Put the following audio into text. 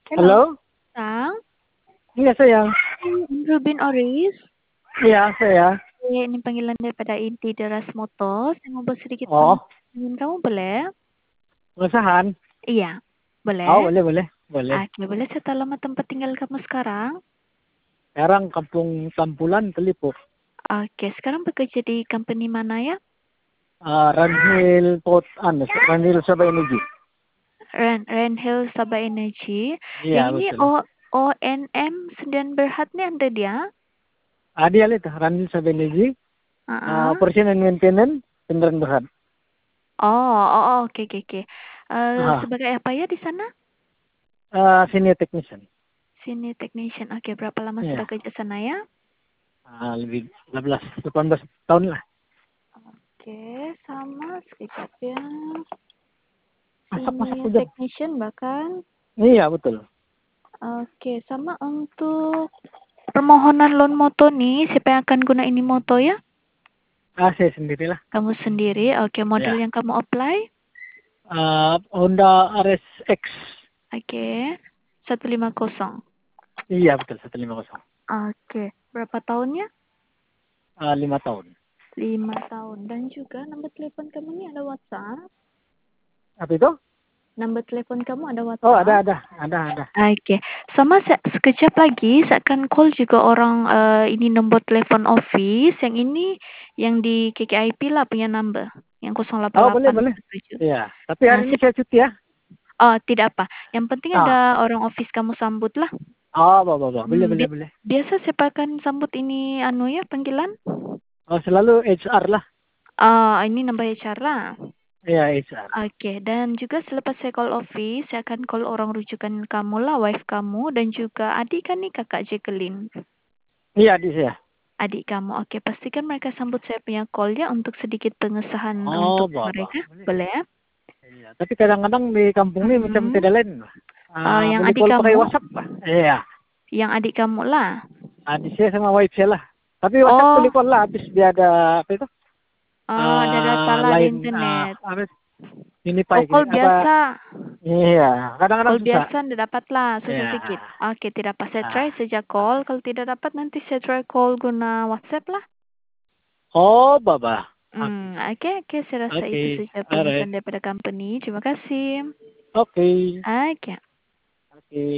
Hello, Halo? Sang. Iya saya. Rubin Oris. Iya saya. Ini panggilan daripada Inti Deras Motor. Saya mau sedikit Oh, dengan kamu boleh? pengesahan. Iya, Oh, boleh. boleh, boleh. Boleh. Oke, boleh cerita alamat tempat tinggal kamu sekarang? Sekarang Kampung Tampulan, Telipuk. Oke, sekarang bekerja di company mana ya? Runhill Runhill Sabah Energy. Renhill Sabah Energy. Yang Iya, ini betul. ONM Sdn Berhad nih ada dia? Dia itu, Runhill Sabah Energy. Operation and Maintenance, Beneran Berhad. Oke, oke, oke. Ah, Sebagai apa ya di sana? Senior technician. Sini technician. Oke, berapa lama sudah Iya. kerja sana ya? Lebih 18 tahun lah. Oke, sama sekejap ya. Masak Senior kujam. technician bahkan. Iya, betul. Oke, sama untuk permohonan loan moto nih, siapa yang akan guna ini moto ya? Saya sendirilah. Kamu sendiri. Oke, model Ya. yang kamu apply? Honda RSX. Oke, 150. Iya, betul. 150. Oke, berapa tahunnya? 5 tahun. 5 tahun. Dan juga nomor telepon kamu ini ada WhatsApp? Apa itu? Nomor telepon kamu ada Oh, WhatsApp? ada. Oke, sama sekejap lagi saya akan call juga orang ini nomor telepon office yang ini yang di KKIP lah punya number yang Oh, boleh, 088 boleh. 7. Iya. Tapi hari ini saya cuti ya. Oh, tidak apa. Yang penting Ah. ada orang office kamu sambut lah. Oh, bawa. Boleh, Hmm, boleh, boleh. biasa siapa akan sambut ini anu ya panggilan? Oh, selalu HR lah. Ini nambah cara. Iya, HR. Oke, dan juga selepas saya call office, saya akan call orang rujukan kamu lah, wife kamu, dan juga adik kan nih kakak Jacqueline. Iya, di saya. Adik kamu. Oke, pastikan mereka sambut saya punya call ya untuk sedikit pengesahan Oh, untuk bawa. mereka. Boleh. Boleh ya? Iya. Tapi kadang-kadang di kampung ini macam Hmm. tidak lain. Yang Boleh adik call pakai kamu, WhatsApp lah. Iya. yang adik kamu lah. Di saya sama wife saya lah. Tapi WhatsApp boleh Oh, call lah. Habis dia ada apa itu? ada data lah di Lain internet. apa? Ini Oh, Pak call apa? biasa. Iya. Kadang-kadang Call susah. biasa tidak dapat lah, susah Iya. sedikit. Oke, tidak apa. Saya try Ah. saja call. Kalau tidak dapat nanti saya try call guna WhatsApp lah. Oh, Baba. Oke, saya rasa itu Oke. saja Alright. pengumuman daripada company. Terima kasih. Oke. Oke. Oke.